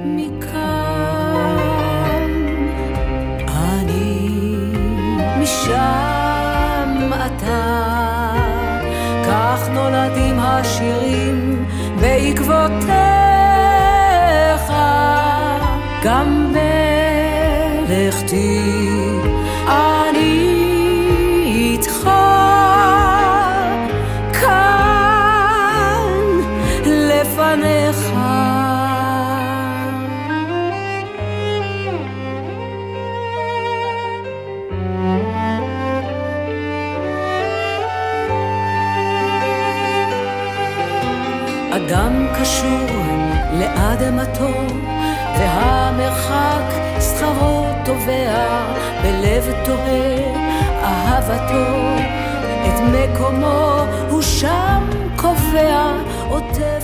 מכאן, אני משם אתה, כך נולדים השירים בעקבותיך, גם בלכתי אני איתך כאן לפניך. אדם קשור לאדמתו והמרחק שכרו תובע, בלב תוהה אהבתו, את מקומו הוא שם קובע.